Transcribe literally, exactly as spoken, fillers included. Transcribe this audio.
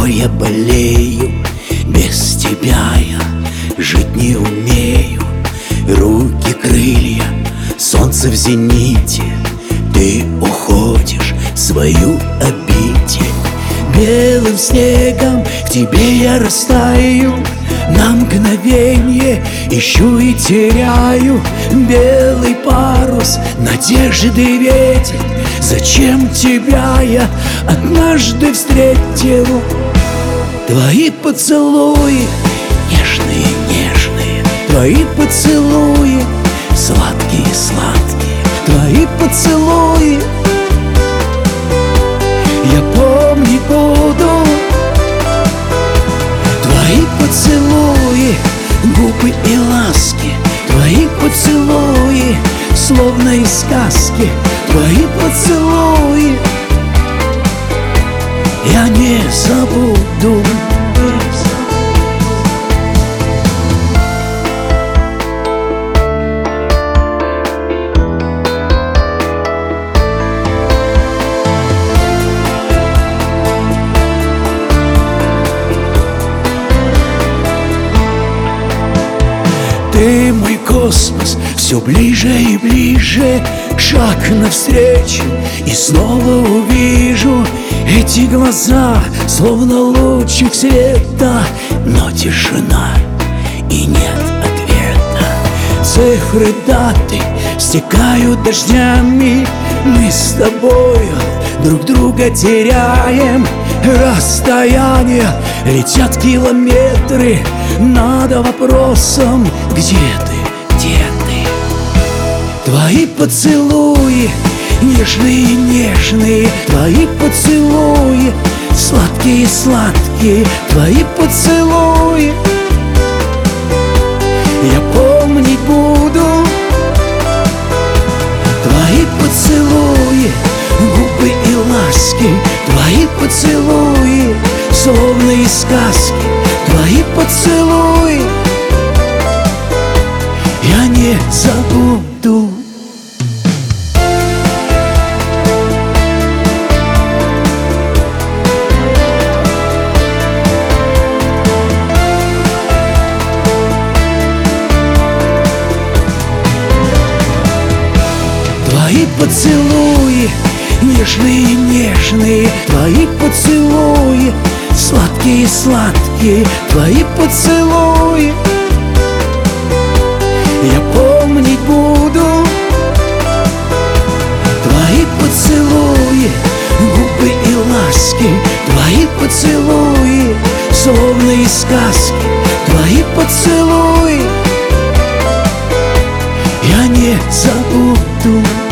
тобой я болею, без тебя я жить не умею. Руки, крылья, солнце в зените, ты уходишь в свою обитель. Белым снегом к тебе я растаю, на мгновенье ищу и теряю. Белый парус надежды ветер, зачем тебя я однажды встретил? Твои поцелуи нежные-нежные, твои поцелуи сладкие-сладкие, твои поцелуи я помнить буду. Твои поцелуи, губы и ласки, твои поцелуи, словно из сказки, твои поцелуи я не забуду. Ты мой космос, все ближе и ближе, шаг навстречу, и снова увижу эти глаза, словно лучик света, но тишина и нет ответа. Цифры, даты стекают дождями, мы с тобою друг друга теряем. Расстояния летят километры над вопросом: где ты, где ты? Твои поцелуи нежные-нежные, твои поцелуи сладкие-сладкие, твои поцелуи я помнить буду. Твои поцелуи, губы и ласки, твои поцелуи, словно из сказки, твои поцелуи я не забуду. Твои поцелуи нежные-нежные, твои поцелуи сладкие-сладкие, твои поцелуи я помнить буду. Твои поцелуи, губы и ласки, твои поцелуи, словно из сказки, твои поцелуи я не забуду.